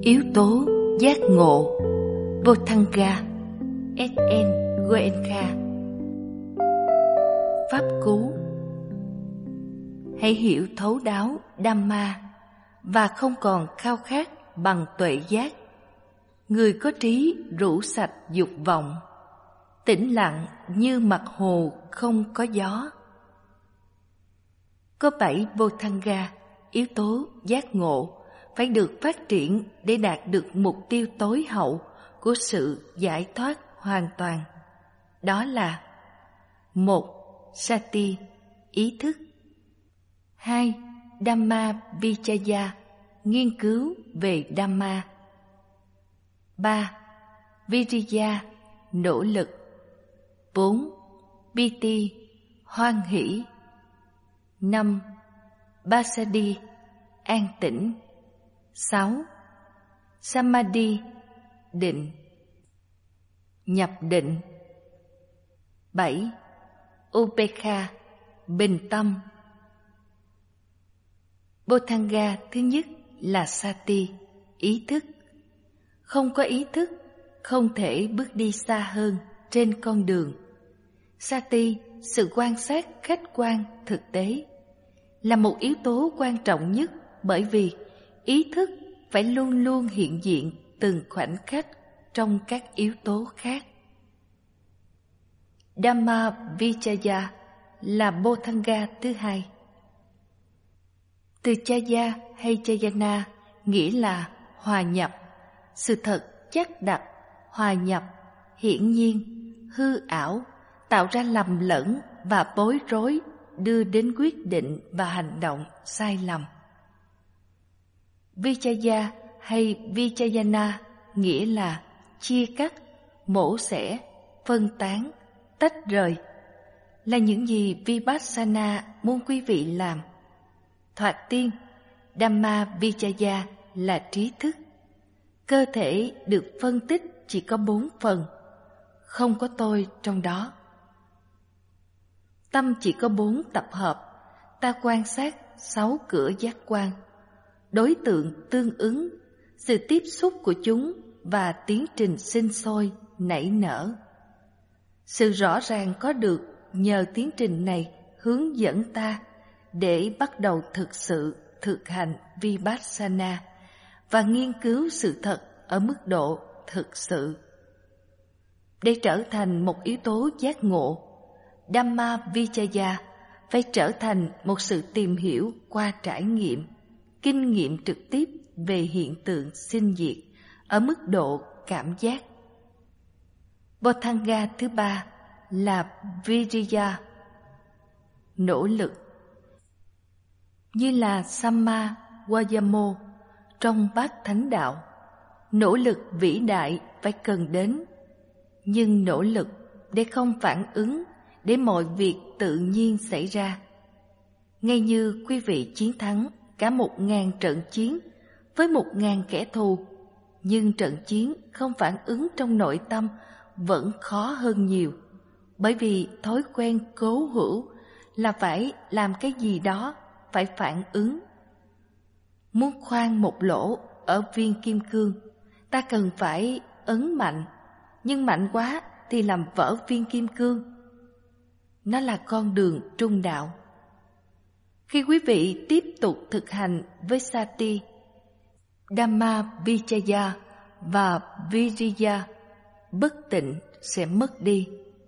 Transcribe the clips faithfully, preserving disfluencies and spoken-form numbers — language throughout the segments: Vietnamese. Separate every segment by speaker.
Speaker 1: Yếu tố giác ngộ Bodhanga ét en Goenka. Pháp cú: hãy hiểu thấu đáo Dhamma và không còn khao khát bằng tuệ giác. Người có trí rũ sạch dục vọng, tĩnh lặng như mặt hồ không có gió. Có bảy Bodhanga, yếu tố giác ngộ, phải được phát triển để đạt được mục tiêu tối hậu của sự giải thoát hoàn toàn. Đó là: một. Sati, ý thức. Hai. Dhamma Vichaya, nghiên cứu về Dhamma. Ba. Viriya, nỗ lực. Bốn. Piti, hoan hỷ. Năm. Passaddhi, an tĩnh. Sáu. Samadhi, định. Nhập định. Bảy. Upekha, bình tâm. Bodhanga thứ nhất là Sati, ý thức. Không có ý thức, không thể bước đi xa hơn trên con đường. Sati, sự quan sát khách quan thực tế, là một yếu tố quan trọng nhất, bởi vì ý thức phải luôn luôn hiện diện từng khoảnh khắc trong các yếu tố khác. Dhamma Vichaya là Bodhanga thứ hai. Từ Chaya hay Chayana nghĩa là hòa nhập, sự thật chắc đặt, hòa nhập, hiển nhiên, hư ảo, tạo ra lầm lẫn và bối rối, đưa đến quyết định và hành động sai lầm. Vichaya hay Vichayana nghĩa là chia cắt, mổ xẻ, phân tán, tách rời, là những gì Vipassana muốn quý vị làm. Thoạt tiên, Dhamma Vichaya là trí thức. Cơ thể được phân tích chỉ có bốn phần, không có tôi trong đó. Tâm chỉ có bốn tập hợp, ta quan sát sáu cửa giác quan, đối tượng tương ứng, sự tiếp xúc của chúng và tiến trình sinh sôi, nảy nở. Sự rõ ràng có được nhờ tiến trình này hướng dẫn ta để bắt đầu thực sự thực hành Vipassana và nghiên cứu sự thật ở mức độ thực sự. Để trở thành một yếu tố giác ngộ, Dhamma Vichaya phải trở thành một sự tìm hiểu qua trải nghiệm, kinh nghiệm trực tiếp về hiện tượng sinh diệt ở mức độ cảm giác. Bodhanga thứ ba là Viriya, nỗ lực. Như là Samma Vayamo trong bát thánh đạo, nỗ lực vĩ đại phải cần đến, nhưng nỗ lực để không phản ứng, để mọi việc tự nhiên xảy ra. Ngay như quý vị chiến thắng cả một ngàn trận chiến với một ngàn kẻ thù, nhưng trận chiến không phản ứng trong nội tâm vẫn khó hơn nhiều, bởi vì thói quen cố hữu là phải làm cái gì đó, phải phản ứng. Muốn khoan một lỗ ở viên kim cương, ta cần phải ấn mạnh, nhưng mạnh quá thì làm vỡ viên kim cương. Nó là con đường trung đạo. Khi quý vị tiếp tục thực hành với Sati, Dhamma Vichaya và Viriya, bất tịnh sẽ mất đi.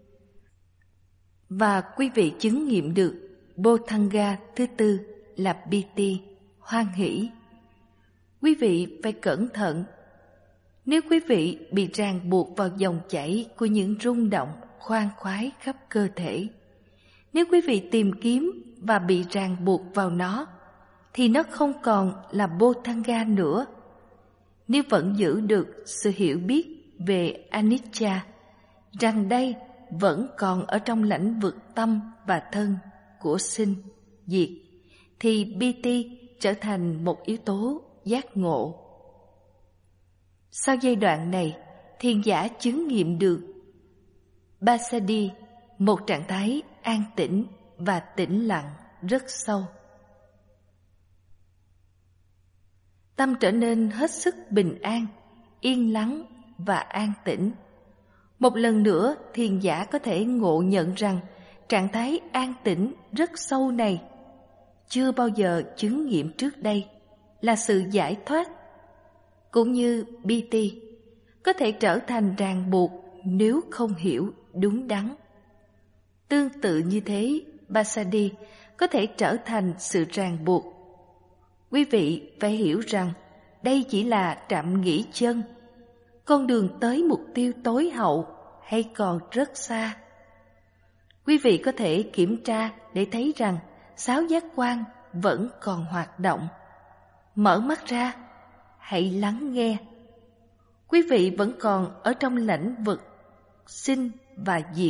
Speaker 1: Và quý vị chứng nghiệm được Bodhanga thứ tư là Piti, hoan hỷ. Quý vị phải cẩn thận. Nếu quý vị bị ràng buộc vào dòng chảy của những rung động khoan khoái khắp cơ thể, nếu quý vị tìm kiếm và bị ràng buộc vào nó, thì nó không còn là Bodhanga nữa. Nếu vẫn giữ được sự hiểu biết về Anicca, rằng đây vẫn còn ở trong lãnh vực tâm và thân của sinh, diệt, thì Piti trở thành một yếu tố giác ngộ. Sau giai đoạn này, thiền giả chứng nghiệm được Passaddhi, một trạng thái an tĩnh và tĩnh lặng rất sâu. tâm trở nên hết sức bình an, yên lắng và an tĩnh. Một lần nữa, thiền giả có thể ngộ nhận rằng trạng thái an tĩnh rất sâu này chưa bao giờ chứng nghiệm trước đây là sự giải thoát, cũng như bê tê có thể trở thành ràng buộc nếu không hiểu đúng đắn. Tương tự như thế, Passaddhi có thể trở thành sự ràng buộc. Quý vị phải hiểu rằng đây chỉ là trạm nghỉ chân. Con đường tới mục tiêu tối hậu hay còn rất xa. Quý vị có thể kiểm tra để thấy rằng sáu giác quan vẫn còn hoạt động. Mở mắt ra, hãy lắng nghe. Quý vị vẫn còn ở trong lãnh vực sinh và diệt.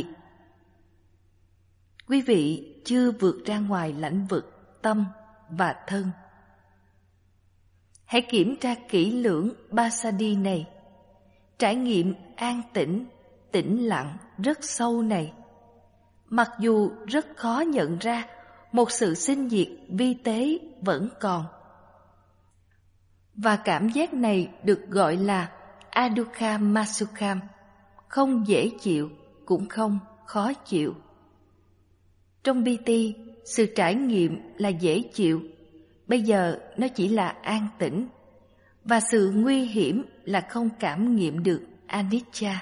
Speaker 1: Quý vị chưa vượt ra ngoài lãnh vực tâm và thân. Hãy kiểm tra kỹ lưỡng Passaddhi này, trải nghiệm an tĩnh, tĩnh lặng rất sâu này. Mặc dù rất khó nhận ra, một sự sinh diệt vi tế vẫn còn. Và cảm giác này được gọi là Adukha Masukham, không dễ chịu cũng không khó chịu. Trong bê tê, sự trải nghiệm là dễ chịu, bây giờ nó chỉ là an tĩnh, và sự nguy hiểm là không cảm nghiệm được anicca.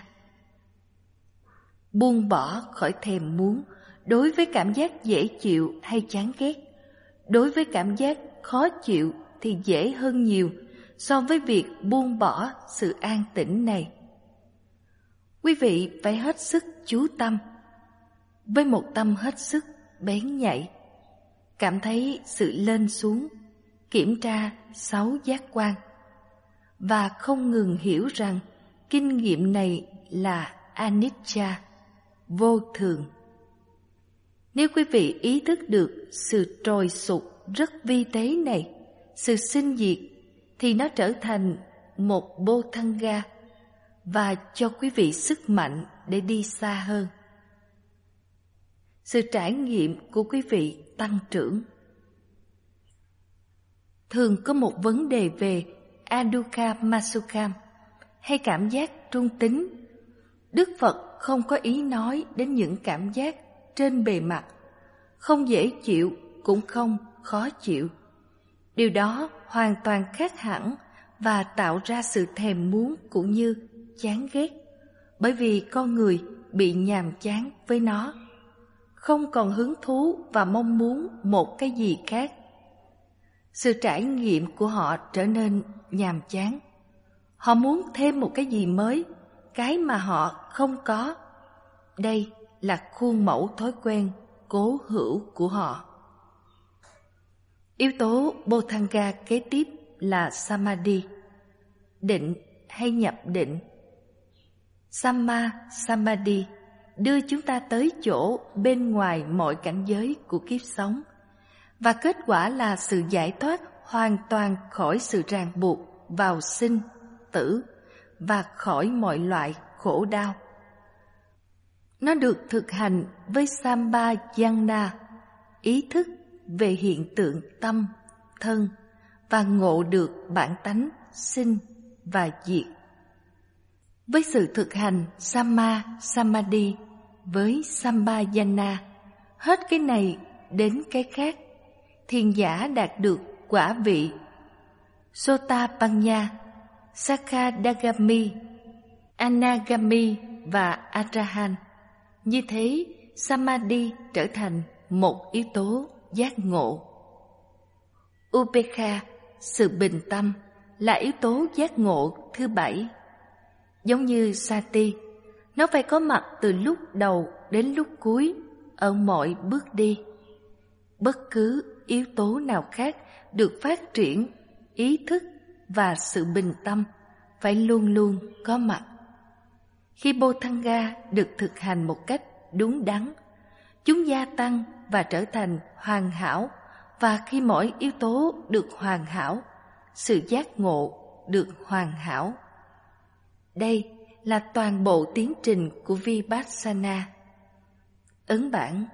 Speaker 1: Buông bỏ khỏi thèm muốn đối với cảm giác dễ chịu hay chán ghét. Đối với cảm giác khó chịu thì dễ hơn nhiều so với việc buông bỏ sự an tĩnh này. Quý vị phải hết sức chú tâm, với một tâm hết sức bén nhạy, cảm thấy sự lên xuống, kiểm tra sáu giác quan, và không ngừng hiểu rằng kinh nghiệm này là anicca, vô thường. Nếu quý vị ý thức được sự trồi sụt rất vi tế này, sự sinh diệt, thì nó trở thành một bodhanga và cho quý vị sức mạnh để đi xa hơn. Sự trải nghiệm của quý vị tăng trưởng. Thường có một vấn đề về Adukha Masukham hay cảm giác trung tính. Đức Phật không có ý nói đến những cảm giác trên bề mặt, không dễ chịu cũng không khó chịu. Điều đó hoàn toàn khác hẳn và tạo ra sự thèm muốn cũng như chán ghét, bởi vì con người bị nhàm chán với nó, không còn hứng thú và mong muốn một cái gì khác. Sự trải nghiệm của họ trở nên nhàm chán. Họ muốn thêm một cái gì mới, cái mà họ không có. Đây là khuôn mẫu thói quen cố hữu của họ. Yếu tố bodhanga kế tiếp là samadhi, định hay nhập định. Samma samadhi đưa chúng ta tới chỗ bên ngoài mọi cảnh giới của kiếp sống, và kết quả là sự giải thoát hoàn toàn khỏi sự ràng buộc vào sinh, tử và khỏi mọi loại khổ đau. Nó được thực hành với Sambhajana, ý thức về hiện tượng tâm, thân và ngộ được bản tánh sinh và diệt. Với sự thực hành Samma Samadhi với Sambhajana, hết cái này đến cái khác, thiền giả đạt được quả vị Sotapanna, Sakadagami, Anagami và Arahan. Như thế, Samadhi trở thành một yếu tố giác ngộ. Upekha, sự bình tâm, là yếu tố giác ngộ thứ bảy. Giống như Sati, nó phải có mặt từ lúc đầu đến lúc cuối ở mọi bước đi. Bất cứ yếu tố nào khác được phát triển, ý thức và sự bình tâm phải luôn luôn có mặt. Khi bodhanga được thực hành một cách đúng đắn, chúng gia tăng và trở thành hoàn hảo, và khi mỗi yếu tố được hoàn hảo, sự giác ngộ được hoàn hảo. Đây là toàn bộ tiến trình của Vipassana. Ấn bản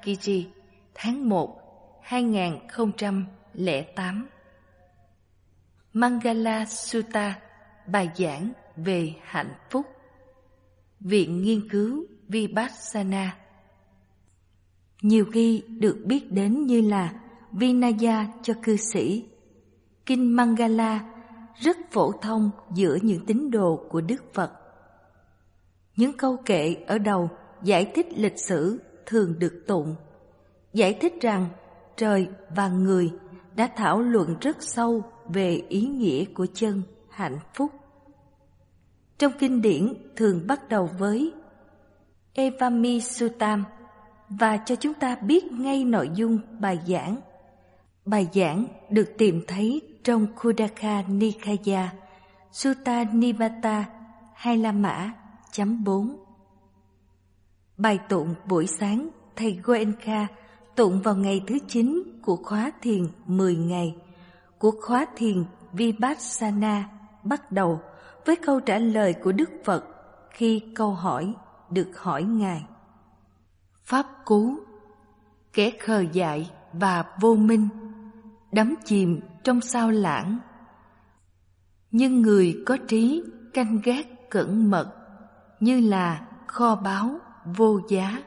Speaker 1: Dhammakiji, tháng một, hai nghìn không trăm lẻ tám. Mangala Sutta, bài giảng về hạnh phúc. Viện Nghiên cứu Vipassana, nhiều khi được biết đến như là Vinaya cho cư sĩ. Kinh Mangala rất phổ thông giữa những tín đồ của Đức Phật. Những câu kệ ở đầu giải thích lịch sử thường được tụng, giải thích rằng trời và người đã thảo luận rất sâu về ý nghĩa của chân hạnh phúc. Trong kinh điển thường bắt đầu với Evami Suttam và cho chúng ta biết ngay nội dung bài giảng. Bài giảng được tìm thấy trong Khuddaka Nikaya, Sutta Nipata hay La Mã chấm bốn. Bài tụng buổi sáng thầy Goenka tụng vào ngày thứ chín của khóa thiền mười ngày của khóa thiền Vipassana bắt đầu với câu trả lời của Đức Phật khi câu hỏi được hỏi Ngài. Pháp cú, kẻ khờ dại và vô minh, đắm chìm trong sao lãng. Nhưng người có trí canh gác cẩn mật, như là kho báu vô giá.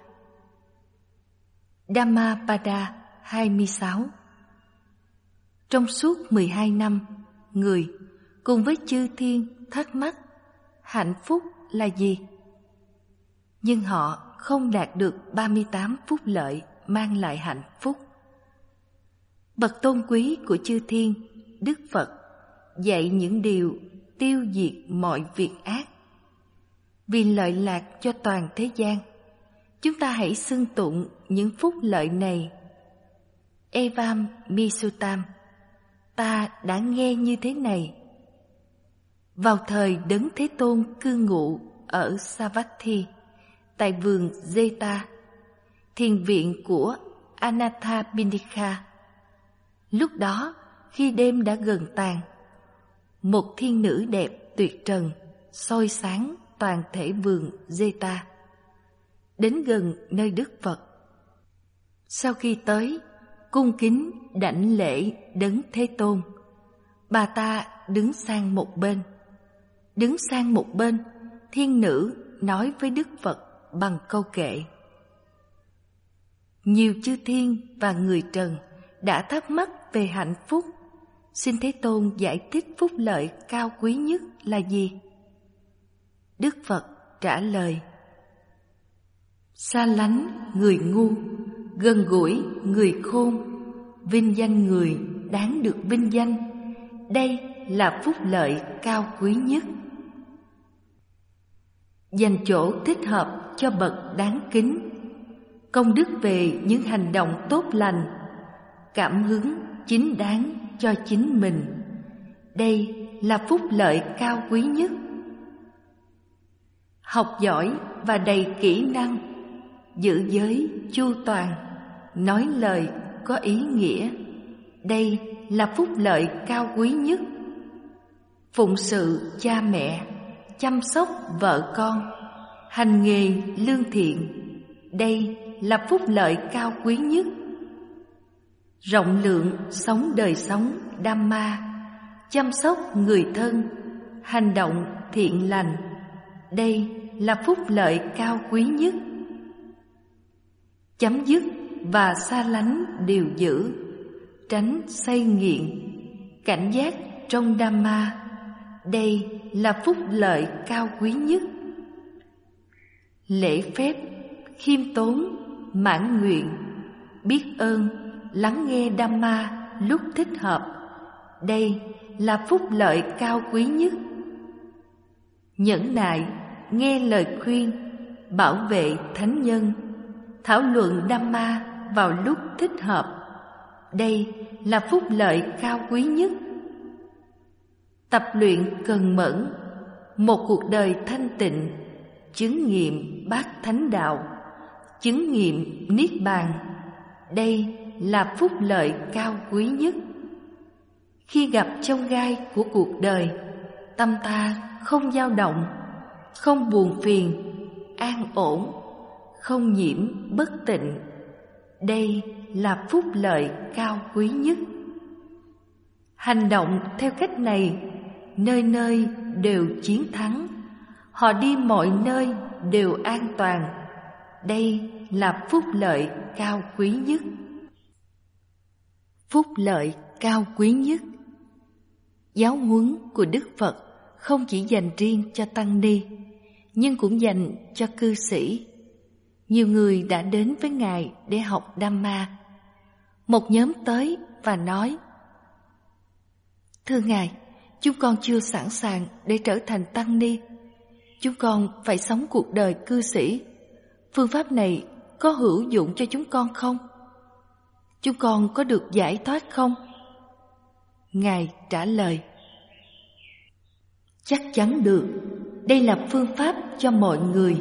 Speaker 1: Dhammapada hai mươi sáu. Trong suốt mười hai năm, người cùng với chư thiên thắc mắc hạnh phúc là gì? Nhưng họ không đạt được ba mươi tám phúc lợi mang lại hạnh phúc. Bậc tôn quý của chư thiên, Đức Phật, dạy những điều tiêu diệt mọi việc ác. Vì lợi lạc cho toàn thế gian, chúng ta hãy xưng tụng những phúc lợi này. Evam Misutam, ta đã nghe như thế này. Vào thời Đấng Thế Tôn cư ngụ ở Savatthi, tại vườn Zeta, thiền viện của Anathapindika. Lúc đó, khi đêm đã gần tàn, một thiên nữ đẹp tuyệt trần soi sáng toàn thể vườn Zeta, đến gần nơi Đức Phật. Sau khi tới, cung kính đảnh lễ Đấng Thế Tôn, bà ta đứng sang một bên. Đứng sang một bên, thiên nữ nói với Đức Phật bằng câu kệ. Nhiều chư thiên và người trần đã thắc mắc về hạnh phúc. Xin Thế Tôn giải thích phúc lợi cao quý nhất là gì? Đức Phật trả lời. Xa lánh người ngu, gần gũi người khôn, vinh danh người đáng được vinh danh. Đây là phúc lợi cao quý nhất. Dành chỗ thích hợp cho bậc đáng kính, công đức về những hành động tốt lành, cảm hứng chính đáng cho chính mình. Đây là phúc lợi cao quý nhất. Học giỏi và đầy kỹ năng, giữ giới chu toàn, nói lời có ý nghĩa. Đây là phúc lợi cao quý nhất. Phụng sự cha mẹ, chăm sóc vợ con, hành nghề lương thiện. Đây là phúc lợi cao quý nhất. Rộng lượng sống đời sống Dhamma, chăm sóc người thân, hành động thiện lành. Đây là phúc lợi cao quý nhất. Chấm dứt và xa lánh điều dữ, tránh say nghiện, cảnh giác trong Dhamma. Đây là phúc lợi cao quý nhất. Lễ phép, khiêm tốn, mãn nguyện, biết ơn, lắng nghe Dhamma lúc thích hợp. Đây là phúc lợi cao quý nhất. Nhẫn nại, nghe lời khuyên, bảo vệ thánh nhân, thảo luận Dhamma vào lúc thích hợp. Đây là phúc lợi cao quý nhất. Tập luyện cần mẫn, một cuộc đời thanh tịnh, chứng nghiệm bát thánh đạo, chứng nghiệm niết bàn. Đây là phúc lợi cao quý nhất. Khi gặp chông gai của cuộc đời, tâm ta không dao động, không buồn phiền, an ổn, không nhiễm bất tịnh. Đây là phúc lợi cao quý nhất. Hành động theo cách này, nơi nơi đều chiến thắng. Họ đi mọi nơi đều an toàn. Đây là phúc lợi cao quý nhất. Phúc lợi cao quý nhất. Giáo huấn của Đức Phật không chỉ dành riêng cho tăng ni, nhưng cũng dành cho cư sĩ. Nhiều người đã đến với Ngài để học Dhamma. Một nhóm tới và nói: Thưa Ngài, chúng con chưa sẵn sàng để trở thành tăng ni. Chúng con phải sống cuộc đời cư sĩ. Phương pháp này có hữu dụng cho chúng con không? Chúng con có được giải thoát không? Ngài trả lời: Chắc chắn được. Đây là phương pháp cho mọi người.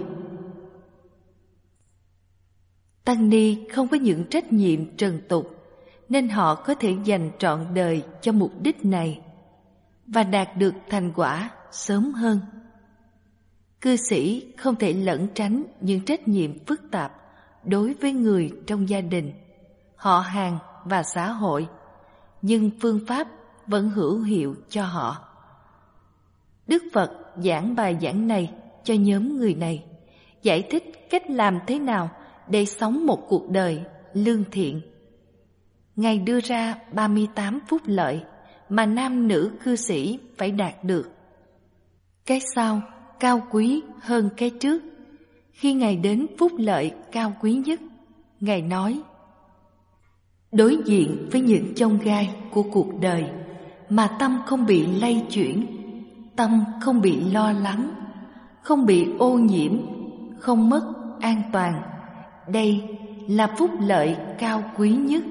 Speaker 1: Tăng ni không có những trách nhiệm trần tục, nên họ có thể dành trọn đời cho mục đích này và đạt được thành quả sớm hơn. Cư sĩ không thể lẩn tránh những trách nhiệm phức tạp đối với người trong gia đình, họ hàng và xã hội, nhưng phương pháp vẫn hữu hiệu cho họ. Đức Phật giảng bài giảng này cho nhóm người này, giải thích cách làm thế nào để sống một cuộc đời lương thiện. Ngài đưa ra ba mươi tám phúc lợi mà nam nữ cư sĩ phải đạt được. Cái sau cao quý hơn cái trước. Khi Ngài đến phúc lợi cao quý nhất, Ngài nói: Đối diện với những chông gai của cuộc đời mà tâm không bị lay chuyển, tâm không bị lo lắng, không bị ô nhiễm, không mất an toàn. Đây là phúc lợi cao quý nhất.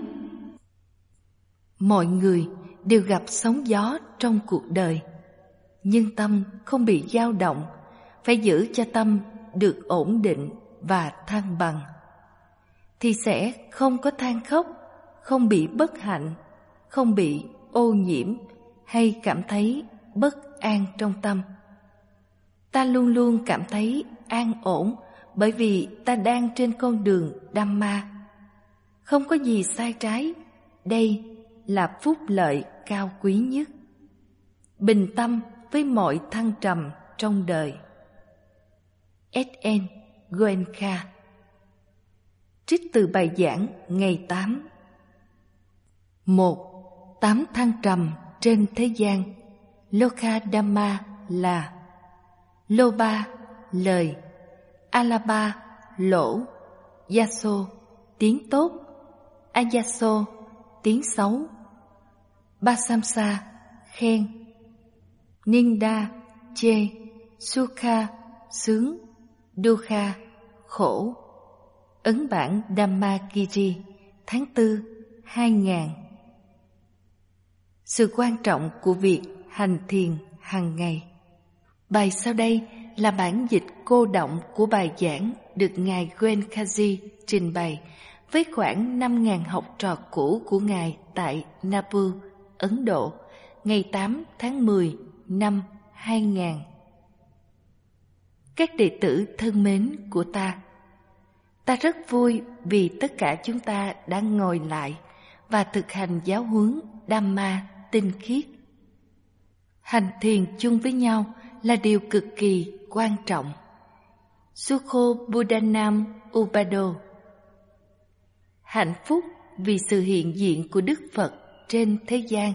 Speaker 1: Mọi người đều gặp sóng gió trong cuộc đời, nhưng tâm không bị dao động, phải giữ cho tâm được ổn định và thăng bằng, thì sẽ không có than khóc, không bị bất hạnh, không bị ô nhiễm hay cảm thấy bất an trong tâm. Ta luôn luôn cảm thấy an ổn bởi vì ta đang trên con đường Dhamma. Không có gì sai trái. Đây là phúc lợi cao quý nhất. Bình tâm với mọi thăng trầm trong đời. ét en Goenka. Trích từ bài giảng ngày tám. Một. Tám thăng trầm trên thế gian. Loka Dhamma là: Loba, lời; Alaba, lỗ; Yaso, tiếng tốt; Ayaso, tiếng xấu; Basamsa, khen; Ninda, chê; Sukha, sướng; Dukha, khổ. Ấn bản Dhammagiri, tháng tư, hai nghìn. Sự quan trọng của việc hành thiền hàng ngày. Bài sau đây là bản dịch cô động của bài giảng được Ngài Goenkaji trình bày với khoảng năm nghìn học trò cũ của Ngài tại Nagpur, Ấn Độ, ngày tám tháng mười năm hai nghìn. Các đệ tử thân mến của ta, ta rất vui vì tất cả chúng ta đã ngồi lại và thực hành giáo huấn Dhamma tinh khiết. Hành thiền chung với nhau là điều cực kỳ quan trọng. Sukho Buddhanam Upado. Hạnh phúc vì sự hiện diện của Đức Phật trên thế gian.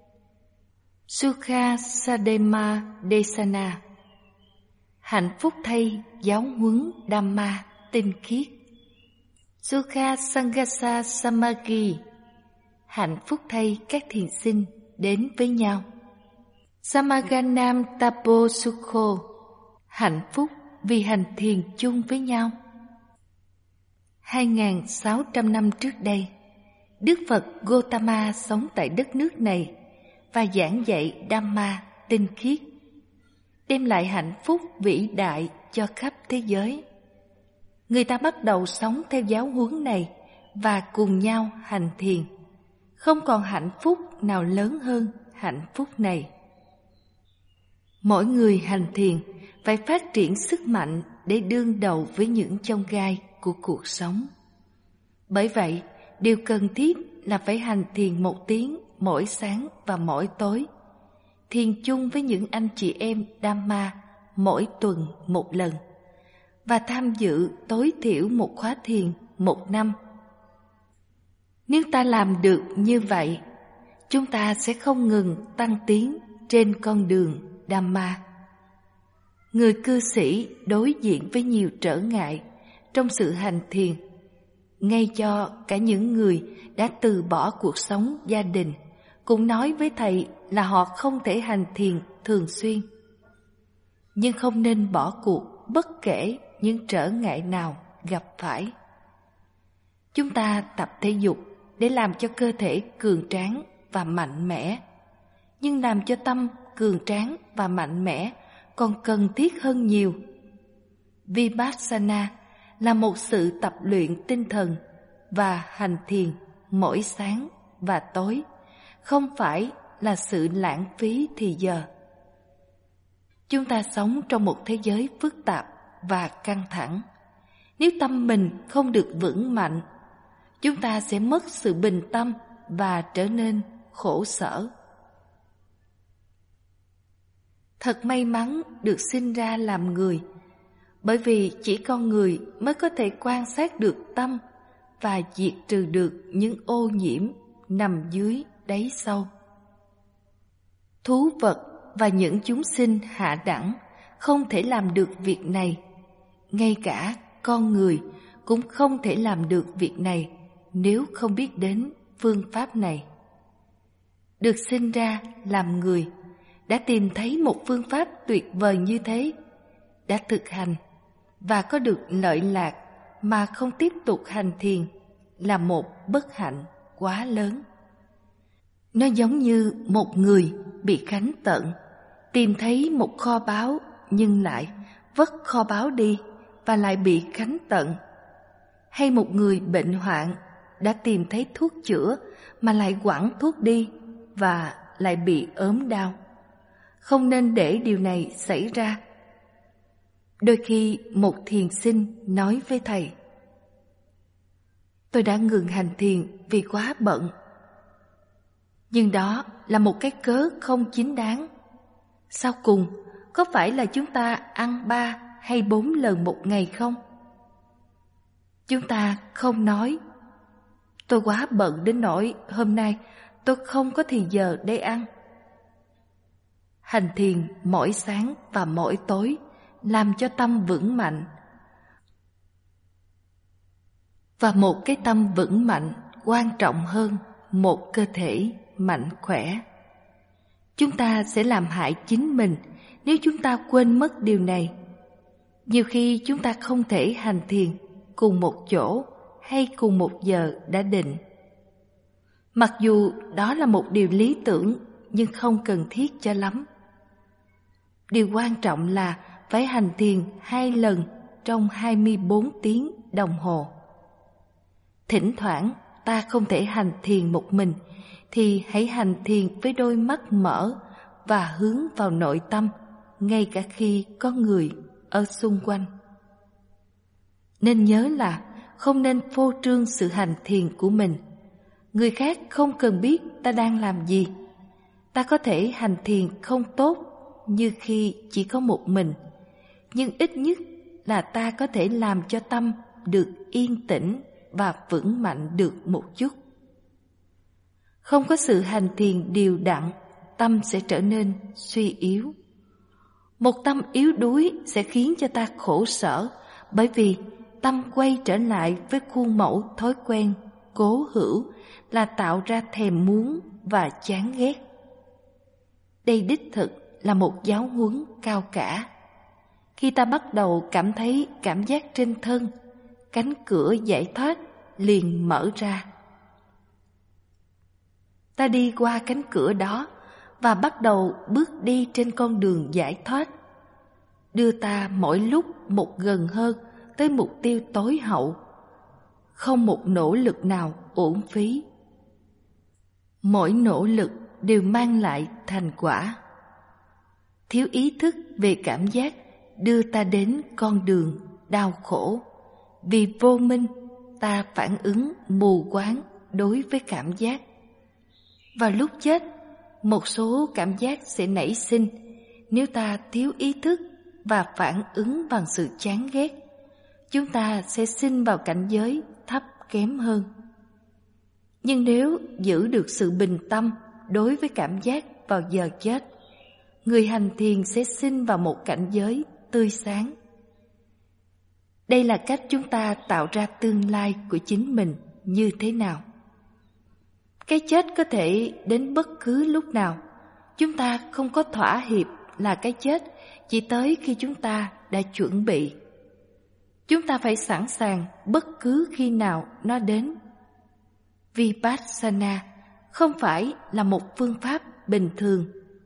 Speaker 1: Sukha Sadema Desana. Hạnh phúc thay giáo huấn Dhamma tinh khiết. Sukha Sangasa Samagi. Hạnh phúc thay các thiền sinh đến với nhau. Samaganam Tapo Sukho. Hạnh phúc vì hành thiền chung với nhau. hai nghìn sáu trăm năm trước đây, Đức Phật Gautama sống tại đất nước này và giảng dạy Dhamma tinh khiết, đem lại hạnh phúc vĩ đại cho khắp thế giới. Người ta bắt đầu sống theo giáo huấn này và cùng nhau hành thiền. Không còn hạnh phúc nào lớn hơn hạnh phúc này. Mỗi người hành thiền phải phát triển sức mạnh để đương đầu với những chông gai của cuộc sống. Bởi vậy, điều cần thiết là phải hành thiền một tiếng mỗi sáng và mỗi tối, thiền chung với những anh chị em Dhamma mỗi tuần một lần, và tham dự tối thiểu một khóa thiền một năm. Nếu ta làm được như vậy, chúng ta sẽ không ngừng tăng tiến trên con đường Dhamma. Người cư sĩ đối diện với nhiều trở ngại trong sự hành thiền, ngay cho cả những người đã từ bỏ cuộc sống gia đình cũng nói với thầy là họ không thể hành thiền thường xuyên. Nhưng không nên bỏ cuộc bất kể những trở ngại nào gặp phải. Chúng ta tập thể dục để làm cho cơ thể cường tráng và mạnh mẽ, nhưng làm cho tâm cường tráng và mạnh mẽ còn cần thiết hơn nhiều. Vipassana là một sự tập luyện tinh thần và hành thiền mỗi sáng và tối, không phải là sự lãng phí thì giờ. Chúng ta sống trong một thế giới phức tạp và căng thẳng. Nếu tâm mình không được vững mạnh, chúng ta sẽ mất sự bình tâm và trở nên khổ sở. Thật may mắn được sinh ra làm người, bởi vì chỉ con người mới có thể quan sát được tâm và diệt trừ được những ô nhiễm nằm dưới đáy sâu. Thú vật và những chúng sinh hạ đẳng không thể làm được việc này. Ngay cả con người cũng không thể làm được việc này nếu không biết đến phương pháp này. Được sinh ra làm người, đã tìm thấy một phương pháp tuyệt vời như thế, đã thực hành và có được lợi lạc mà không tiếp tục hành thiền là một bất hạnh quá lớn. Nó giống như một người bị khánh tận, tìm thấy một kho báu nhưng lại vất kho báu đi và lại bị khánh tận. Hay một người bệnh hoạn đã tìm thấy thuốc chữa mà lại quẳng thuốc đi và lại bị ốm đau. Không nên để điều này xảy ra. Đôi khi một thiền sinh nói với thầy: tôi đã ngừng hành thiền vì quá bận. Nhưng đó là một cái cớ không chính đáng. Sau cùng, có phải là chúng ta ăn ba hay bốn lần một ngày không? Chúng ta không nói: tôi quá bận đến nỗi hôm nay tôi không có thì giờ để ăn. Hành thiền mỗi sáng và mỗi tối làm cho tâm vững mạnh. Và một cái tâm vững mạnh quan trọng hơn một cơ thể mạnh khỏe. Chúng ta sẽ làm hại chính mình nếu chúng ta quên mất điều này. Nhiều khi chúng ta không thể hành thiền cùng một chỗ hay cùng một giờ đã định. Mặc dù đó là một điều lý tưởng nhưng không cần thiết cho lắm. Điều quan trọng là phải hành thiền hai lần trong hai mươi bốn tiếng đồng hồ. Thỉnh thoảng ta không thể hành thiền một mình thì hãy hành thiền với đôi mắt mở và hướng vào nội tâm, ngay cả khi có người ở xung quanh. Nên nhớ là không nên phô trương sự hành thiền của mình. Người khác không cần biết ta đang làm gì. Ta có thể hành thiền không tốt như khi chỉ có một mình, nhưng ít nhất là ta có thể làm cho tâm được yên tĩnh và vững mạnh được một chút. Không có sự hành thiền đều đặn, tâm sẽ trở nên suy yếu. Một tâm yếu đuối sẽ khiến cho ta khổ sở, bởi vì tâm quay trở lại với khuôn mẫu thói quen cố hữu là tạo ra thèm muốn và chán ghét. Đây đích thực là một giáo huấn cao cả. Khi ta bắt đầu cảm thấy cảm giác trên thân, cánh cửa giải thoát liền mở ra. Ta đi qua cánh cửa đó và bắt đầu bước đi trên con đường giải thoát, đưa ta mỗi lúc một gần hơn tới mục tiêu tối hậu. Không một nỗ lực nào uổng phí. Mỗi nỗ lực đều mang lại thành quả. Thiếu ý thức về cảm giác đưa ta đến con đường đau khổ. Vì vô minh, ta phản ứng mù quáng đối với cảm giác. Vào lúc chết, một số cảm giác sẽ nảy sinh nếu ta thiếu ý thức và phản ứng bằng sự chán ghét. Chúng ta sẽ sinh vào cảnh giới thấp kém hơn. Nhưng nếu giữ được sự bình tâm đối với cảm giác vào giờ chết, người hành thiền sẽ sinh vào một cảnh giới tươi sáng. Đây là cách chúng ta tạo ra tương lai của chính mình như thế nào. Cái chết có thể đến bất cứ lúc nào. Chúng ta không có thỏa hiệp là cái chết chỉ tới khi chúng ta đã chuẩn bị. Chúng ta phải sẵn sàng bất cứ khi nào nó đến. Vipassana không phải là một phương pháp bình thường.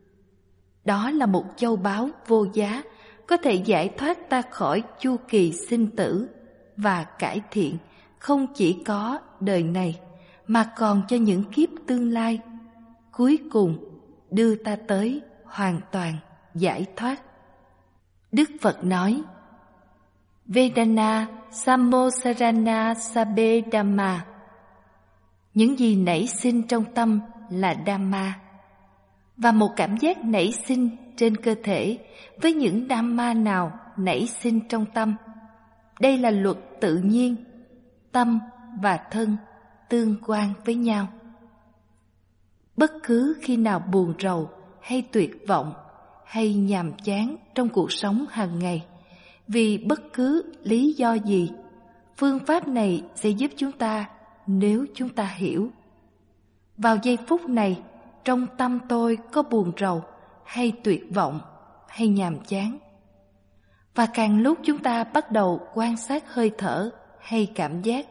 Speaker 1: Đó là một châu báu vô giá, có thể giải thoát ta khỏi chu kỳ sinh tử và cải thiện không chỉ có đời này mà còn cho những kiếp tương lai, cuối cùng đưa ta tới hoàn toàn giải thoát. Đức Phật nói: Vedana Samosarana Sabbe Dhamma. Những gì nảy sinh trong tâm là Dhamma, và một cảm giác nảy sinh trên cơ thể với những Dhamma nào nảy sinh trong tâm. Đây là luật tự nhiên, tâm và thân tương quan với nhau. Bất cứ khi nào buồn rầu hay tuyệt vọng hay nhàm chán trong cuộc sống hàng ngày, vì bất cứ lý do gì, phương pháp này sẽ giúp chúng ta nếu chúng ta hiểu. Vào giây phút này, trong tâm tôi có buồn rầu hay tuyệt vọng hay nhàm chán. Và càng lúc chúng ta bắt đầu quan sát hơi thở hay cảm giác.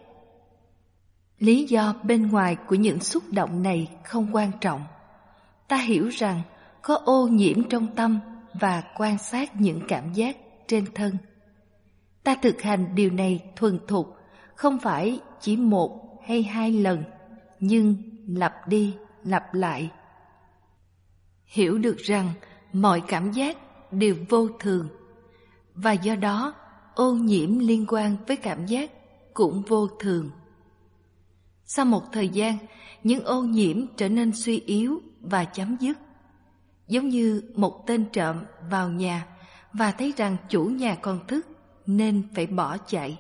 Speaker 1: Lý do bên ngoài của những xúc động này không quan trọng. Ta hiểu rằng có ô nhiễm trong tâm và quan sát những cảm giác trên thân. Ta thực hành điều này thuần thục, không phải chỉ một hay hai lần, nhưng lặp đi lặp lại. Hiểu được rằng mọi cảm giác đều vô thường, và do đó ô nhiễm liên quan với cảm giác cũng vô thường. Sau một thời gian, những ô nhiễm trở nên suy yếu và chấm dứt. Giống như một tên trộm vào nhà và thấy rằng chủ nhà còn thức nên phải bỏ chạy.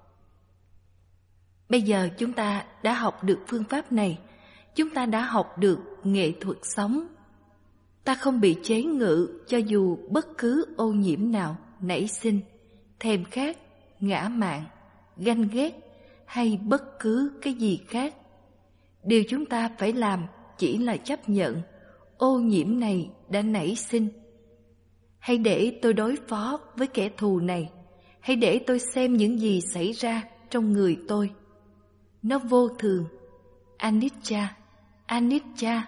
Speaker 1: Bây giờ chúng ta đã học được phương pháp này, chúng ta đã học được nghệ thuật sống. Ta không bị chế ngự cho dù bất cứ ô nhiễm nào nảy sinh, thèm khát, ngã mạn, ganh ghét hay bất cứ cái gì khác. Điều chúng ta phải làm chỉ là chấp nhận ô nhiễm này đã nảy sinh. Hãy để tôi đối phó với kẻ thù này, hãy để tôi xem những gì xảy ra trong người tôi. Nó vô thường, anicca, anicca.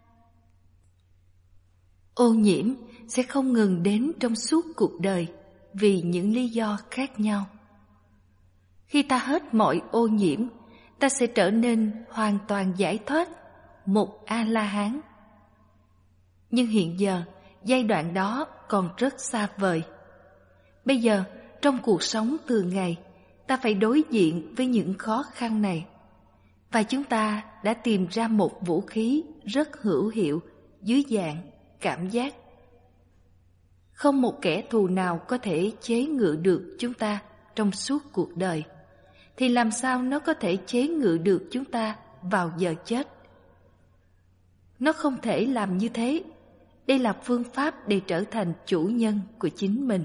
Speaker 1: Ô nhiễm sẽ không ngừng đến trong suốt cuộc đời vì những lý do khác nhau. Khi ta hết mọi ô nhiễm, ta sẽ trở nên hoàn toàn giải thoát, một A-la-hán. Nhưng hiện giờ, giai đoạn đó còn rất xa vời. Bây giờ, trong cuộc sống thường ngày, ta phải đối diện với những khó khăn này. Và chúng ta đã tìm ra một vũ khí rất hữu hiệu dưới dạng cảm giác. Không một kẻ thù nào có thể chế ngự được chúng ta trong suốt cuộc đời, thì làm sao nó có thể chế ngự được chúng ta vào giờ chết? Nó không thể làm như thế. Đây là phương pháp để trở thành chủ nhân của chính mình.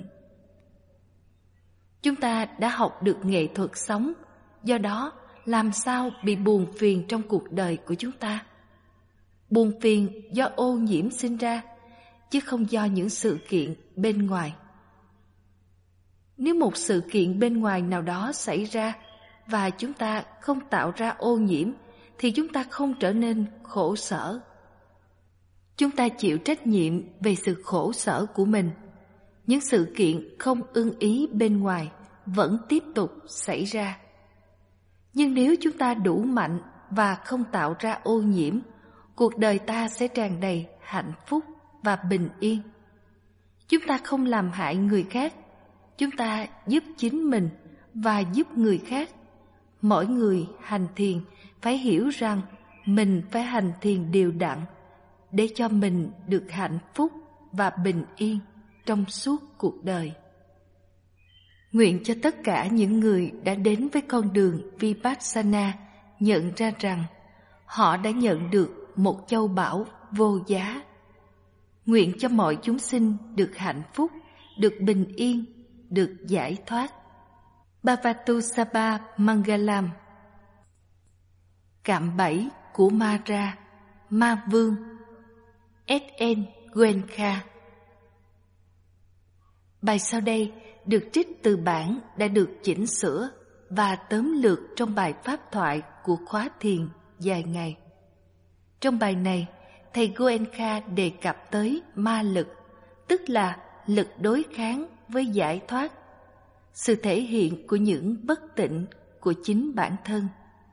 Speaker 1: Chúng ta đã học được nghệ thuật sống, do đó làm sao bị buồn phiền trong cuộc đời của chúng ta? Buồn phiền do ô nhiễm sinh ra, chứ không do những sự kiện bên ngoài. Nếu một sự kiện bên ngoài nào đó xảy ra và chúng ta không tạo ra ô nhiễm, thì chúng ta không trở nên khổ sở. Chúng ta chịu trách nhiệm về sự khổ sở của mình. Những sự kiện không ưng ý bên ngoài vẫn tiếp tục xảy ra. Nhưng nếu chúng ta đủ mạnh và không tạo ra ô nhiễm, cuộc đời ta sẽ tràn đầy hạnh phúc và bình yên. Chúng ta không làm hại người khác, chúng ta giúp chính mình và giúp người khác. Mỗi người hành thiền phải hiểu rằng mình phải hành thiền đều đặn để cho mình được hạnh phúc và bình yên trong suốt cuộc đời. Nguyện cho tất cả những người đã đến với con đường Vipassana nhận ra rằng họ đã nhận được một châu báu vô giá. Nguyện cho mọi chúng sinh được hạnh phúc, được bình yên, được giải thoát. Bhavatu Sabha Mangalam. Cạm bẫy của Ma Ra, Ma Vương, ét en Goenka. Bài sau đây được trích từ bản đã được chỉnh sửa và tóm lược trong bài pháp thoại của khóa thiền dài ngày. Trong bài này, thầy Goenka đề cập tới ma lực, tức là lực đối kháng với giải thoát, sự thể hiện của những bất tịnh của chính bản thân.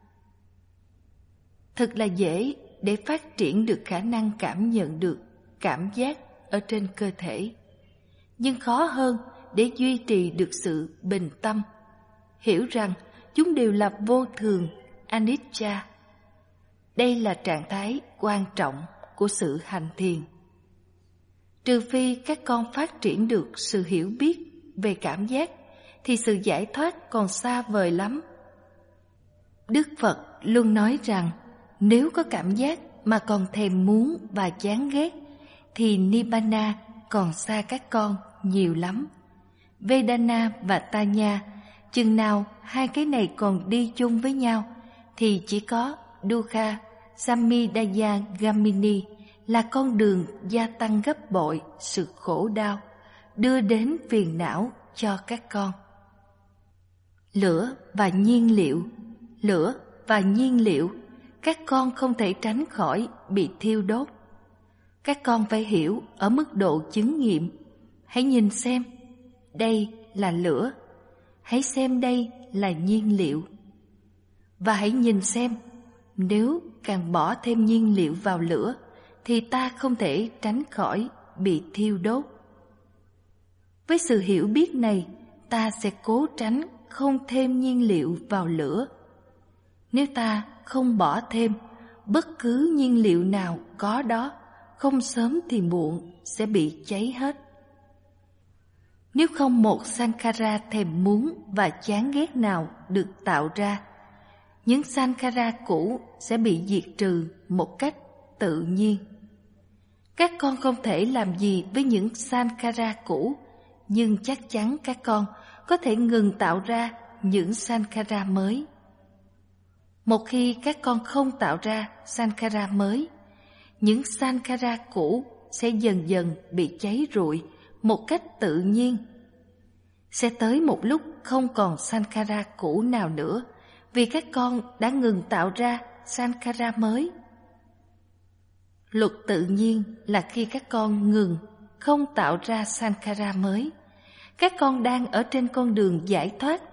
Speaker 1: Thật là dễ để phát triển được khả năng cảm nhận được cảm giác ở trên cơ thể, nhưng khó hơn để duy trì được sự bình tâm, hiểu rằng chúng đều là vô thường, anicca. Đây là trạng thái quan trọng của sự hành thiền. Trừ phi các con phát triển được sự hiểu biết về cảm giác, thì sự giải thoát còn xa vời lắm. Đức Phật luôn nói rằng nếu có cảm giác mà còn thèm muốn và chán ghét, thì Nibbana còn xa các con nhiều lắm. Vedana và Tanya, chừng nào hai cái này còn đi chung với nhau, thì chỉ có Dukkha Samidaya Gamini là con đường gia tăng gấp bội sự khổ đau, đưa đến phiền não cho các con. Lửa và nhiên liệu, lửa và nhiên liệu, các con không thể tránh khỏi bị thiêu đốt. Các con phải hiểu ở mức độ chứng nghiệm. Hãy nhìn xem, đây là lửa. Hãy xem đây là nhiên liệu. Và hãy nhìn xem, nếu càng bỏ thêm nhiên liệu vào lửa, thì ta không thể tránh khỏi bị thiêu đốt. Với sự hiểu biết này, ta sẽ cố tránh không thêm nhiên liệu vào lửa. Nếu ta không bỏ thêm, bất cứ nhiên liệu nào có đó, không sớm thì muộn sẽ bị cháy hết. Nếu không một sankhara thèm muốn và chán ghét nào được tạo ra, những sankhara cũ sẽ bị diệt trừ một cách tự nhiên. Các con không thể làm gì với những sankhara cũ, nhưng chắc chắn các con có thể ngừng tạo ra những sankhara mới. Một khi các con không tạo ra sankhara mới, những sankhara cũ sẽ dần dần bị cháy rụi một cách tự nhiên. Sẽ tới một lúc không còn sankhara cũ nào nữa, vì các con đã ngừng tạo ra sankhara mới. Luật tự nhiên là khi các con ngừng, không tạo ra sankhara mới, các con đang ở trên con đường giải thoát.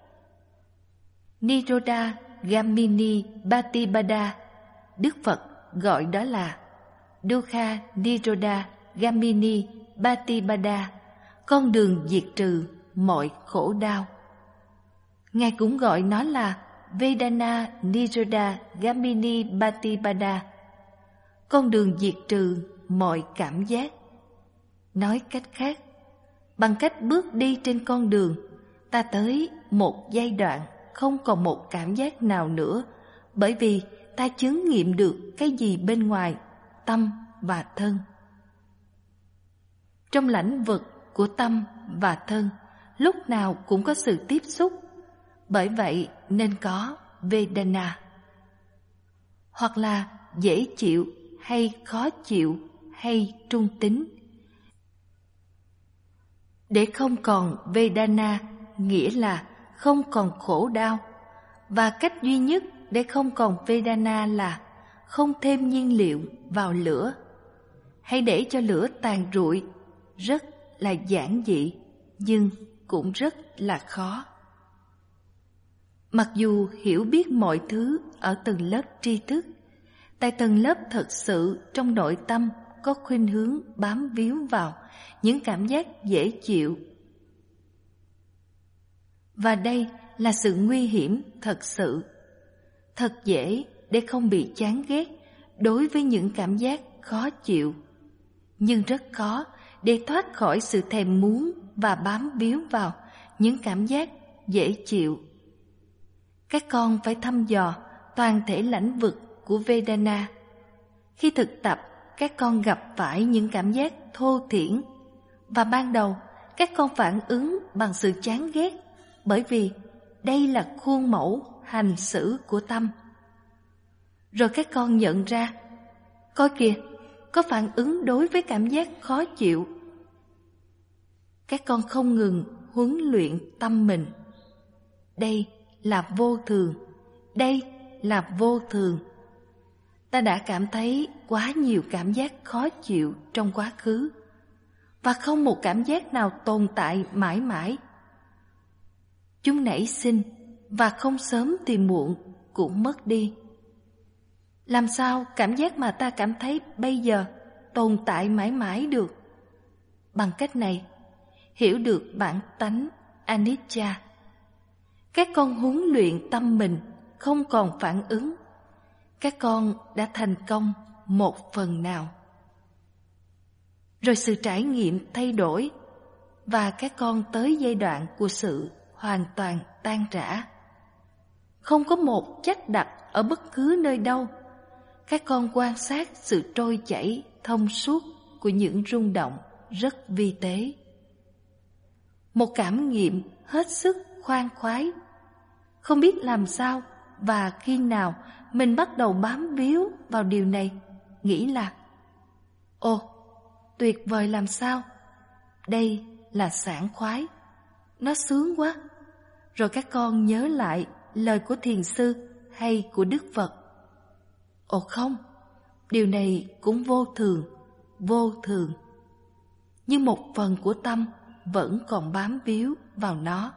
Speaker 1: Nirodha Gamini Bhattipada, Đức Phật gọi đó là Dukkha Nirodha Gamini Bhattipada, con đường diệt trừ mọi khổ đau. Ngài cũng gọi nó là Vedana Nirodha Gamini Bhattipada, con đường diệt trừ mọi cảm giác. Nói cách khác, bằng cách bước đi trên con đường, ta tới một giai đoạn không còn một cảm giác nào nữa, bởi vì ta chứng nghiệm được cái gì bên ngoài tâm và thân. Trong lãnh vực của tâm và thân, lúc nào cũng có sự tiếp xúc, bởi vậy nên có Vedana. Hoặc là dễ chịu hay khó chịu hay trung tính. Để không còn Vedana nghĩa là không còn khổ đau, và cách duy nhất để không còn Vedana là không thêm nhiên liệu vào lửa. Hãy để cho lửa tàn rụi. Rất là giản dị, nhưng cũng rất là khó. Mặc dù hiểu biết mọi thứ ở tầng lớp tri thức, tại tầng lớp thật sự trong nội tâm có khuynh hướng bám víu vào những cảm giác dễ chịu. Và đây là sự nguy hiểm thật sự. Thật dễ để không bị chán ghét đối với những cảm giác khó chịu, nhưng rất khó để thoát khỏi sự thèm muốn và bám víu vào những cảm giác dễ chịu. Các con phải thăm dò toàn thể lãnh vực của Vedana. Khi thực tập, các con gặp phải những cảm giác thô thiển, và ban đầu các con phản ứng bằng sự chán ghét, bởi vì đây là khuôn mẫu hành xử của tâm. Rồi các con nhận ra, coi kìa, có phản ứng đối với cảm giác khó chịu. Các con không ngừng huấn luyện tâm mình. Đây là vô thường, đây là vô thường. Ta đã cảm thấy quá nhiều cảm giác khó chịu trong quá khứ, và không một cảm giác nào tồn tại mãi mãi. Chúng nảy sinh và không sớm thì muộn cũng mất đi. Làm sao cảm giác mà ta cảm thấy bây giờ tồn tại mãi mãi được? Bằng cách này, hiểu được bản tánh anicca. Các con huấn luyện tâm mình không còn phản ứng. Các con đã thành công một phần nào. Rồi sự trải nghiệm thay đổi, và các con tới giai đoạn của sự hoàn toàn tan rã. Không có một chất đặt ở bất cứ nơi đâu. Các con quan sát sự trôi chảy thông suốt của những rung động rất vi tế. Một cảm nghiệm hết sức khoan khoái. Không biết làm sao và khi nào mình bắt đầu bám víu vào điều này, nghĩ là ồ, tuyệt vời làm sao, đây là sảng khoái, nó sướng quá. Rồi các con nhớ lại lời của thiền sư hay của Đức Phật. Ồ không, điều này cũng vô thường, vô thường. Nhưng một phần của tâm vẫn còn bám víu vào nó.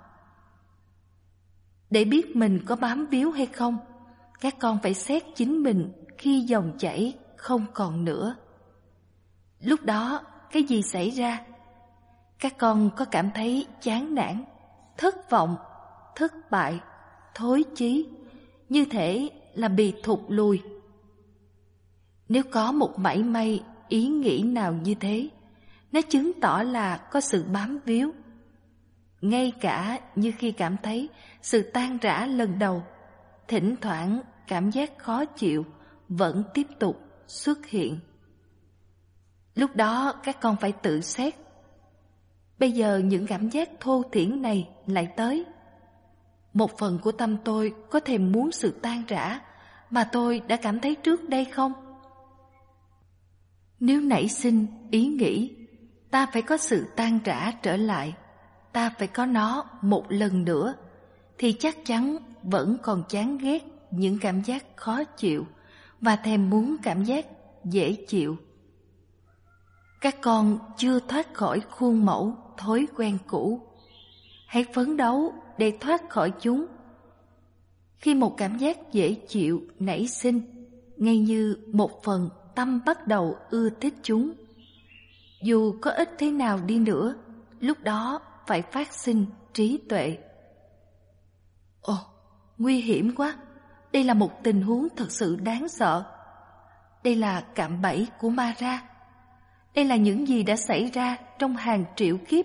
Speaker 1: Để biết mình có bám víu hay không, các con phải xét chính mình khi dòng chảy không còn nữa. Lúc đó, cái gì xảy ra? Các con có cảm thấy chán nản, thất vọng, thất bại, thối chí, như thể là bị thụt lùi. Nếu có một mảy may ý nghĩ nào như thế, nó chứng tỏ là có sự bám víu. Ngay cả như khi cảm thấy sự tan rã lần đầu, thỉnh thoảng cảm giác khó chịu vẫn tiếp tục xuất hiện. Lúc đó các con phải tự xét. Bây giờ những cảm giác thô thiển này lại tới. Một phần của tâm tôi có thèm muốn sự tan rã mà tôi đã cảm thấy trước đây không? Nếu nảy sinh ý nghĩ ta phải có sự tan rã trở lại, ta phải có nó một lần nữa, thì chắc chắn vẫn còn chán ghét những cảm giác khó chịu và thèm muốn cảm giác dễ chịu. Các con chưa thoát khỏi khuôn mẫu thói quen cũ. Hãy phấn đấu để thoát khỏi chúng. Khi một cảm giác dễ chịu nảy sinh, ngay như một phần tâm bắt đầu ưa thích chúng, dù có ít thế nào đi nữa, lúc đó phải phát sinh trí tuệ. Ồ, nguy hiểm quá! Đây là một tình huống thật sự đáng sợ. Đây là cạm bẫy của Mara. Đây là những gì đã xảy ra trong hàng triệu kiếp.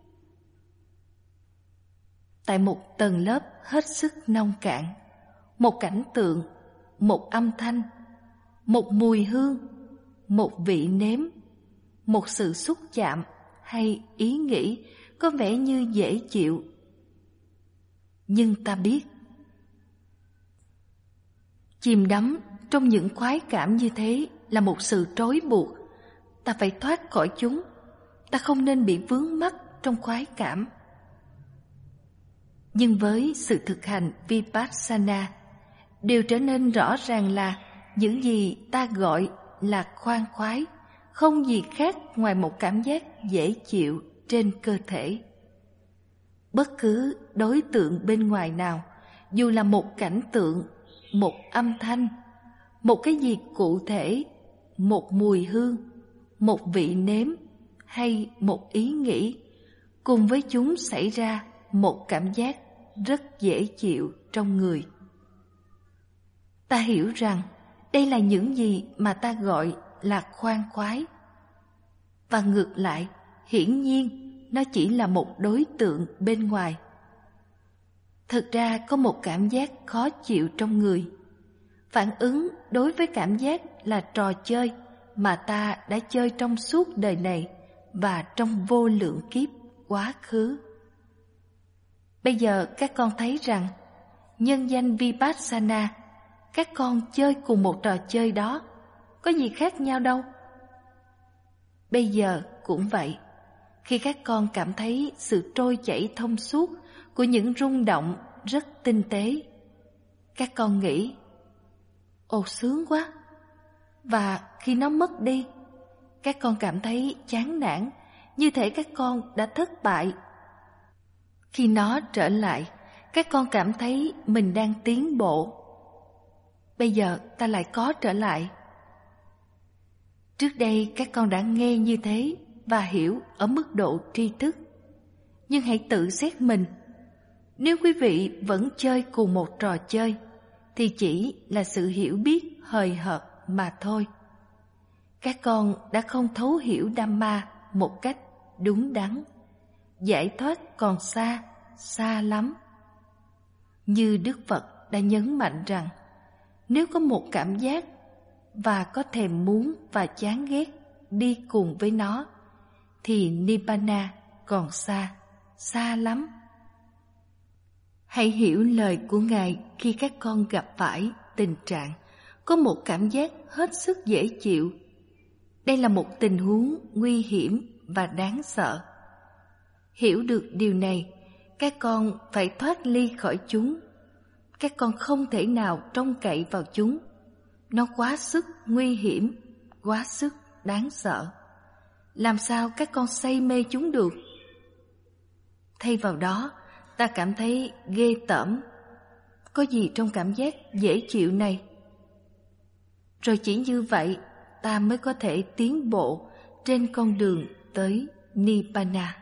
Speaker 1: Tại một tầng lớp hết sức nông cạn, một cảnh tượng, một âm thanh, một mùi hương, một vị nếm, một sự xúc chạm hay ý nghĩ có vẻ như dễ chịu. Nhưng ta biết, chìm đắm trong những khoái cảm như thế là một sự trói buộc. Ta phải thoát khỏi chúng. Ta không nên bị vướng mắc trong khoái cảm. Nhưng với sự thực hành Vipassana, điều trở nên rõ ràng là những gì ta gọi là khoan khoái không gì khác ngoài một cảm giác dễ chịu trên cơ thể. Bất cứ đối tượng bên ngoài nào, dù là một cảnh tượng, một âm thanh, một cái gì cụ thể, một mùi hương, một vị nếm hay một ý nghĩ, cùng với chúng xảy ra một cảm giác rất dễ chịu trong người. Ta hiểu rằng đây là những gì mà ta gọi là khoan khoái. Và ngược lại, hiển nhiên nó chỉ là một đối tượng bên ngoài. Thực ra có một cảm giác khó chịu trong người. Phản ứng đối với cảm giác là trò chơi mà ta đã chơi trong suốt đời này và trong vô lượng kiếp quá khứ. Bây giờ các con thấy rằng nhân danh Vipassana, các con chơi cùng một trò chơi đó, có gì khác nhau đâu. Bây giờ cũng vậy, khi các con cảm thấy sự trôi chảy thông suốt của những rung động rất tinh tế, các con nghĩ, ồ sướng quá. Và khi nó mất đi, các con cảm thấy chán nản, như thể các con đã thất bại. Khi nó trở lại, các con cảm thấy mình đang tiến bộ. Bây giờ ta lại có trở lại. Trước đây các con đã nghe như thế và hiểu ở mức độ tri thức. Nhưng hãy tự xét mình. Nếu quý vị vẫn chơi cùng một trò chơi, thì chỉ là sự hiểu biết hời hợt mà thôi. Các con đã không thấu hiểu Dhamma một cách đúng đắn. Giải thoát còn xa, xa lắm. Như Đức Phật đã nhấn mạnh rằng, nếu có một cảm giác và có thèm muốn và chán ghét đi cùng với nó, thì Nibbana còn xa, xa lắm. Hãy hiểu lời của Ngài khi các con gặp phải tình trạng có một cảm giác hết sức dễ chịu. Đây là một tình huống nguy hiểm và đáng sợ. Hiểu được điều này, các con phải thoát ly khỏi chúng. Các con không thể nào trông cậy vào chúng. Nó quá sức nguy hiểm, quá sức đáng sợ. Làm sao các con say mê chúng được? Thay vào đó, ta cảm thấy ghê tởm. Có gì trong cảm giác dễ chịu này? Rồi chỉ như vậy, ta mới có thể tiến bộ trên con đường tới Nibbana.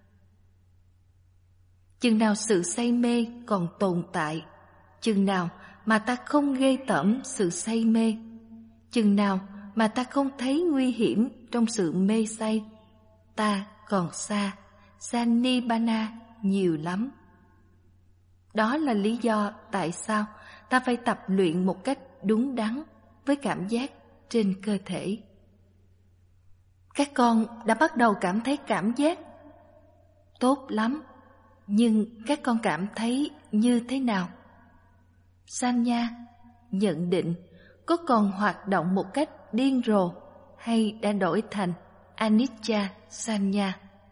Speaker 1: Chừng nào sự say mê còn tồn tại, chừng nào mà ta không ghê tởm sự say mê, chừng nào mà ta không thấy nguy hiểm trong sự mê say, ta còn xa, xa Nibbana nhiều lắm. Đó là lý do tại sao ta phải tập luyện một cách đúng đắn với cảm giác trên cơ thể. Các con đã bắt đầu cảm thấy cảm giác. Tốt lắm, nhưng các con cảm thấy như thế nào? Sanya, nhận định, có còn hoạt động một cách điên rồ hay đã đổi thành Anicca Sanya?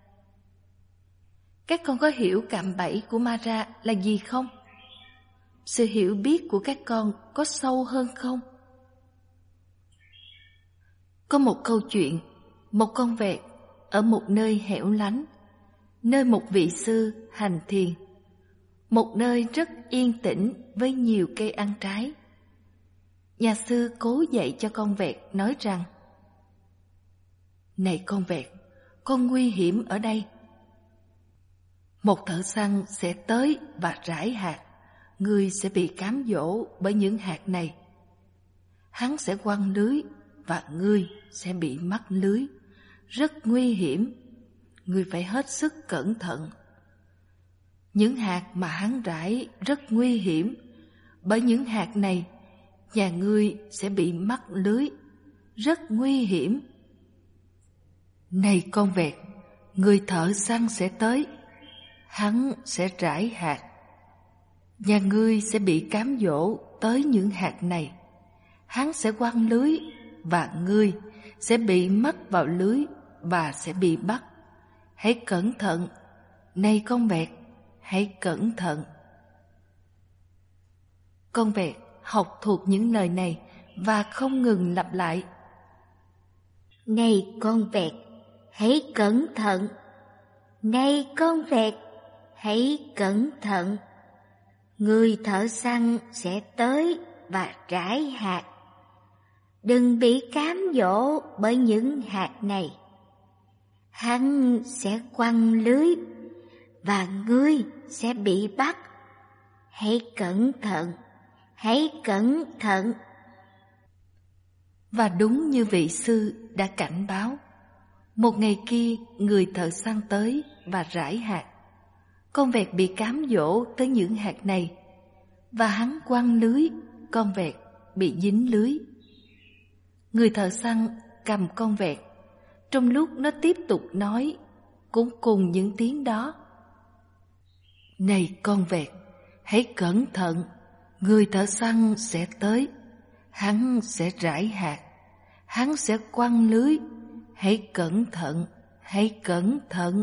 Speaker 1: Các con có hiểu cạm bẫy của Mara là gì không? Sự hiểu biết của các con có sâu hơn không? Có một câu chuyện, một con vẹt ở một nơi hẻo lánh, nơi một vị sư hành thiền, một nơi rất yên tĩnh với nhiều cây ăn trái. Nhà sư cố dạy cho con vẹt nói rằng, này con vẹt, con nguy hiểm ở đây. Một thợ săn sẽ tới và rải hạt, ngươi sẽ bị cám dỗ bởi những hạt này. Hắn sẽ quăng lưới và ngươi sẽ bị mắc lưới. Rất nguy hiểm, ngươi phải hết sức cẩn thận. Những hạt mà hắn rải rất nguy hiểm, bởi những hạt này nhà ngươi sẽ bị mắc lưới. Rất nguy hiểm. Này con vẹt, người thợ săn sẽ tới, hắn sẽ rải hạt. Nhà ngươi sẽ bị cám dỗ tới những hạt này. Hắn sẽ quăng lưới và ngươi sẽ bị mắc vào lưới và sẽ bị bắt. Hãy cẩn thận, này con vẹt, hãy cẩn thận. Con vẹt học thuộc những lời này và không ngừng lặp lại.
Speaker 2: Này con vẹt, hãy cẩn thận. Này con vẹt, hãy cẩn thận. Người thợ săn sẽ tới và rải hạt. Đừng bị cám dỗ bởi những hạt này. Hắn sẽ quăng lưới và ngươi sẽ bị bắt. Hãy cẩn thận, hãy cẩn thận.
Speaker 1: Và đúng như vị sư đã cảnh báo, một ngày kia người thợ săn tới và rải hạt. Con vẹt bị cám dỗ tới những hạt này, và hắn quăng lưới, con vẹt bị dính lưới. Người thợ săn cầm con vẹt, trong lúc nó tiếp tục nói cũng cùng những tiếng đó: Này con vẹt, hãy cẩn thận, người thợ săn sẽ tới, hắn sẽ rải hạt, hắn sẽ quăng lưới, hãy cẩn thận, hãy cẩn thận.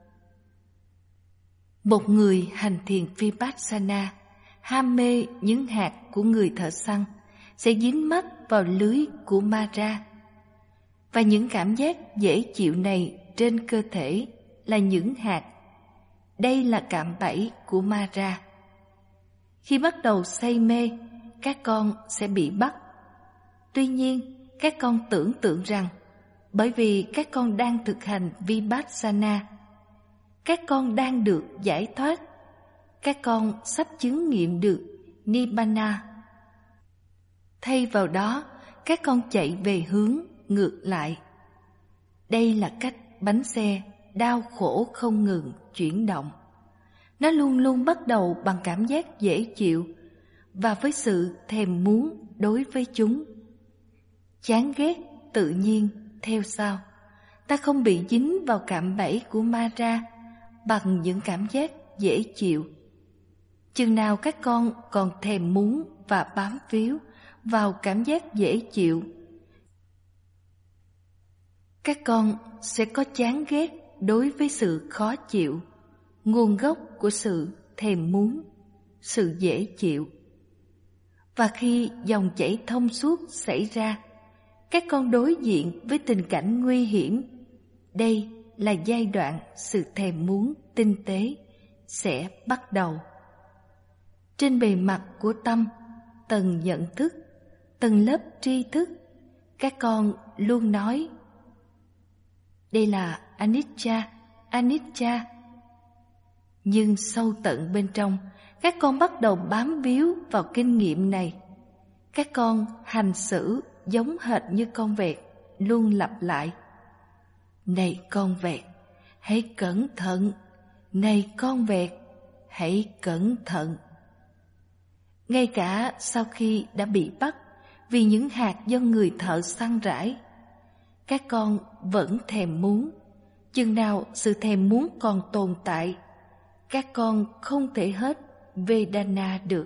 Speaker 1: Một người hành thiền Vipassana ham mê những hạt của người thợ săn sẽ dính mắc vào lưới của Mara. Và những cảm giác dễ chịu này trên cơ thể là những hạt. Đây là cạm bẫy của Mara. Khi bắt đầu say mê, các con sẽ bị bắt. Tuy nhiên, các con tưởng tượng rằng bởi vì các con đang thực hành Vipassana, các con đang được giải thoát, các con sắp chứng nghiệm được Nibbana. Thay vào đó, các con chạy về hướng ngược lại. Đây là cách bánh xe đau khổ không ngừng chuyển động. Nó luôn luôn bắt đầu bằng cảm giác dễ chịu và với sự thèm muốn đối với chúng. Chán ghét tự nhiên theo sau. Ta không bị dính vào cạm bẫy của Mara bằng những cảm giác dễ chịu. Chừng nào các con còn thèm muốn và bám víu vào cảm giác dễ chịu, các con sẽ có chán ghét đối với sự khó chịu, nguồn gốc của sự thèm muốn, sự dễ chịu. Và khi dòng chảy thông suốt xảy ra, các con đối diện với tình cảnh nguy hiểm. Đây là giai đoạn sự thèm muốn tinh tế sẽ bắt đầu. Trên bề mặt của tâm, tầng nhận thức, tầng lớp tri thức, các con luôn nói: đây là anicca, anicca. Nhưng sâu tận bên trong, các con bắt đầu bám víu vào kinh nghiệm này. Các con hành xử giống hệt như con vẹt, luôn lặp lại: này con vẹt, hãy cẩn thận, này con vẹt, hãy cẩn thận. Ngay cả sau khi đã bị bắt vì những hạt do người thợ săn rải, các con vẫn thèm muốn. Chừng nào sự thèm muốn còn tồn tại, các con không thể hết Vedana được.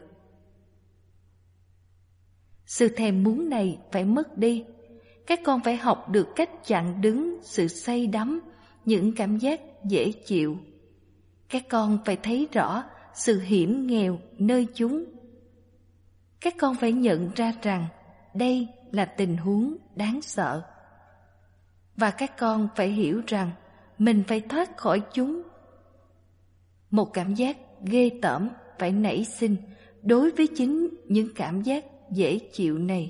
Speaker 1: Sự thèm muốn này phải mất đi. Các con phải học được cách chặn đứng sự say đắm, những cảm giác dễ chịu. Các con phải thấy rõ sự hiểm nghèo nơi chúng. Các con phải nhận ra rằng đây là tình huống đáng sợ. Và các con phải hiểu rằng mình phải thoát khỏi chúng. Một cảm giác ghê tởm phải nảy sinh đối với chính những cảm giác dễ chịu này.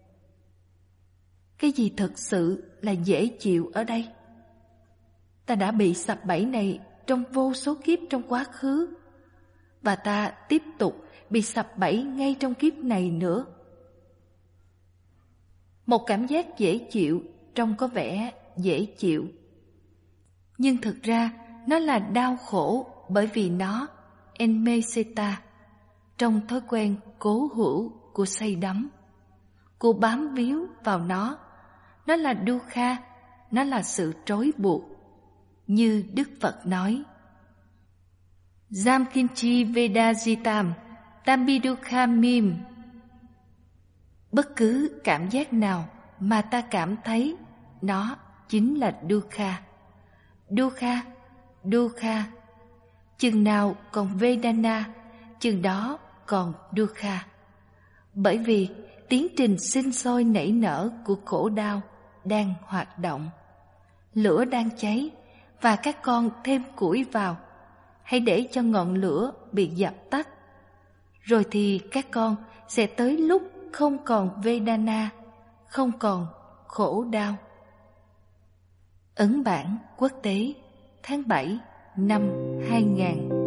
Speaker 1: Cái gì thực sự là dễ chịu ở đây? Ta đã bị sập bẫy này trong vô số kiếp trong quá khứ, và ta tiếp tục bị sập bẫy ngay trong kiếp này nữa. Một cảm giác dễ chịu trông có vẻ dễ chịu, nhưng thực ra nó là đau khổ bởi vì nó enmeseta, trong thói quen cố hữu của say đắm, của bám víu vào nó. Nó là dukkha, nó là sự trói buộc. Như Đức Phật nói: Samkinchi Vedajitam Tambidukhamim. Bất cứ cảm giác nào mà ta cảm thấy, nó chính là dukkha. Dukkha, dukkha. Chừng nào còn Vedana, chừng đó còn dukkha. Bởi vì tiến trình sinh sôi nảy nở của khổ đau đang hoạt động. Lửa đang cháy và các con thêm củi vào. Hãy để cho ngọn lửa bị dập tắt. Rồi thì các con sẽ tới lúc không còn Vedana, không còn khổ đau. Ấn Bản Quốc tế tháng bảy năm hai nghìn.